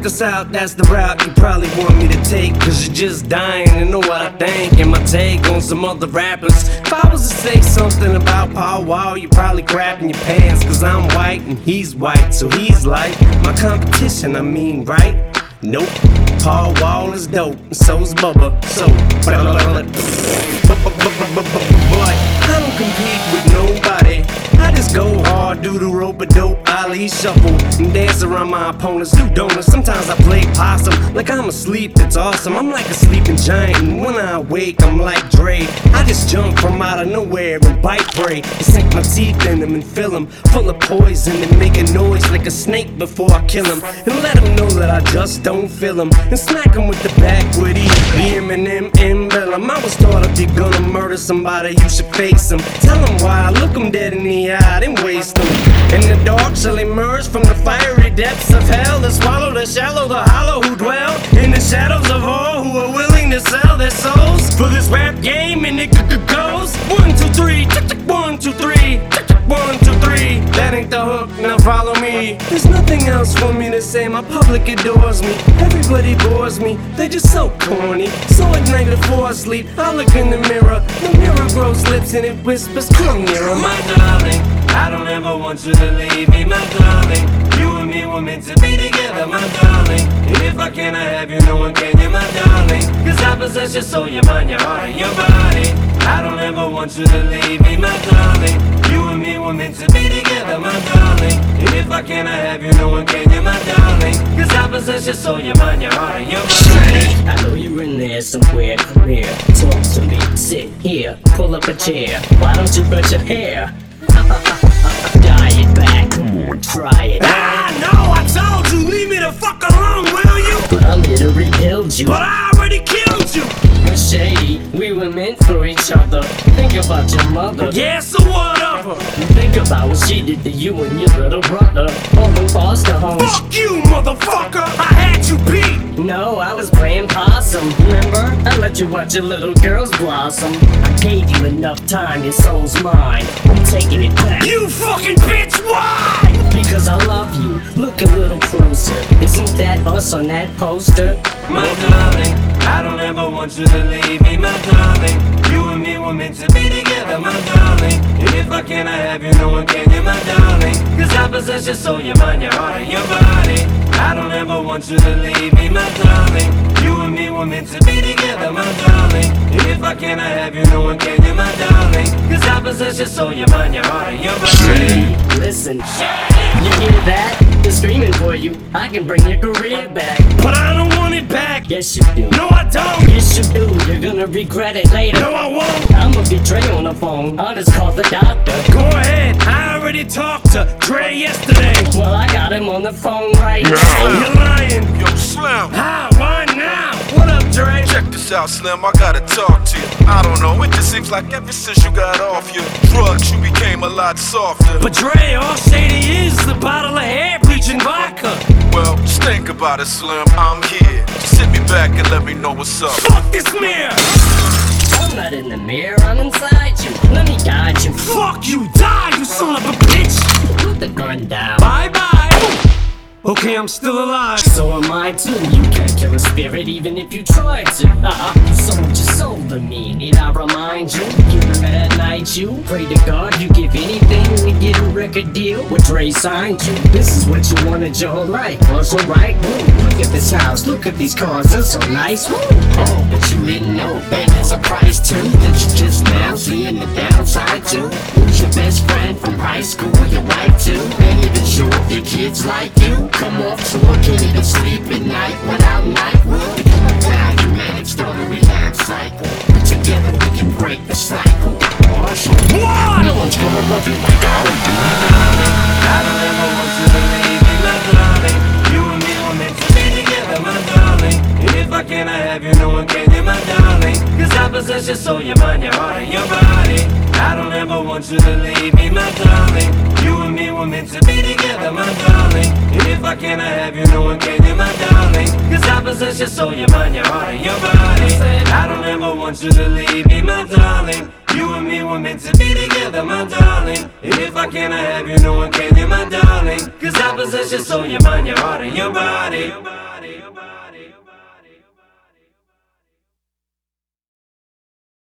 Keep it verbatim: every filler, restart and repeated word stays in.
check us out, that's the route you probably want me to take. Cause you're just dying to know what I think and my take on some other rappers. If I was to say something about Paul Wall, you're probably crapping your pants. Cause I'm white and he's white, so he's like my competition, I mean, right? Nope, Paul Wall is dope, and so's Bubba, so boy, I don't compete with nobody. I just go hard, do the rope-a-dope, Ali shuffle, and dance around my opponents, do donuts. Sometimes I play possum, like I'm asleep, it's awesome. I'm like a sleeping giant, and when I wake, I'm like Dre. I just jump from out of nowhere and bite prey, and sink my teeth in them and fill them full of poison, and make a noise like a snake before I kill him, and let him know that I just don't feel him, and smack him with the backwood E, the Eminem emblem. I was taught if you're gonna murder somebody, you should face him. Tell him why, look him dead in the eye, then waste them. In the dark shall emerge from the fiery depths of hell, to swallow the shallow, the hollow who dwell in the shadows of all who are willing to sell their souls for this rap game. And it goes one, two, three, one, two, three, one, two, three. That ain't the hook, now follow me. There's nothing else for me to say, my public adores me. Everybody bores me, they're just so corny. So at night before I sleep, I look in the mirror. The mirror grows lips and it whispers, come nearer, my darling. I don't ever want you to leave me, my darling. You and me were meant to be together, my darling. And if I cannot have you, no one can, you're my darling. Cause I possess your soul, your mind, your heart, and your body. I don't ever want you to leave me, my darling. You and me were meant to be together, my darling. And if I cannot have you, no one can, you're my darling. Cause I possess your soul, your mind, your heart, and your body. I know you're in there somewhere, come here, talk to me, sit here, pull up a chair. Why don't you brush your hair? Dye it back, come on, try it. Ah, no, I told you, leave me the fuck alone, will you? But I literally killed you. But I already killed you. You're shady, we were meant for each other. Think about your mother. Yeah, so what of her? Think about what she did to you and your little brother. All the foster homes. Fuck you, motherfucker! I had you beat! No, I was playing possum, remember? I let you watch your little girls blossom. I gave you enough time, your soul's mine. I'm taking it back. You fucking bitch, why? Because I love you, look a little closer. Isn't that us on that poster? My darling, I don't ever want you to leave me, my darling. You and me were meant to be together, my darling. And if I cannot have you, no one can, you're my darling. Cause I possess your soul, your mind, your heart, and your body. I don't ever want you to leave me, my darling. You and me were meant to be together, my darling. And if I cannot have you, no one can, you're my darling. Cause I possess your soul, your mind, your heart, and your body. Listen, you hear that? They're screaming for you. I can bring your career back. But I don't want it back. Yes you do. No, I don't. Yes you do. You're gonna regret it later. No, I won't. I'ma be Dre on the phone. I'll just call the doctor. Go ahead. I already talked to Dre yesterday. Well, I got him on the phone right now. You're lying. Yo, Slim. How? Why now? What up, Dre? Check this out, Slim. I gotta talk to you. I don't know, it just seems like ever since you got off your drugs, you became a lot softer. But Dre, all shady is a bottle of hair bleaching vodka. Well, just think about it, Slim. I'm here. Just sit me back and let me know what's up. Fuck this mirror. I'm not in the mirror, I'm inside you. Let me guide you. Fuck you, die, you son of a bitch. Put the gun down. Bye bye. Okay, I'm still alive. So am I too. You can't kill a spirit even if you tried to. Uh-uh. You sold your soul to me. Need I remind you? You remember that night you pray to God you give anything to get a record deal? With Dre signed you. This is what you wanted your whole life. Was alright. Look at this house. Look at these cars. They're so nice. Woo. Oh, but you didn't know that there's a price too. That you just now seeing the downside too. Who's your best friend from high school? Your wife too. Ain't even sure if your kids like you. Come off tour, can't even sleep at night without Nightwood. Now you managed on a relapse cycle. But together we can break the cycle. Marshall, what? No one's gonna love you like I do. I don't ever want you to leave me, my darling. You and me were meant to be together, my darling. And if I cannot have you, no one can, you're my darling. Cause I possess your soul, your mind, your heart, and your body. I don't ever want you to leave me, my darling. You and me were meant to be together, my darling. And if I cannot have you, no one can, you're my darling. Cause I possess your soul, your mind, your heart, and your body. I don't ever want you to leave me, my darling. You and me were meant to be together, my darling. And if I cannot have you, no one can, you're my darling. Cause I possess your soul, your mind, your heart, and your body.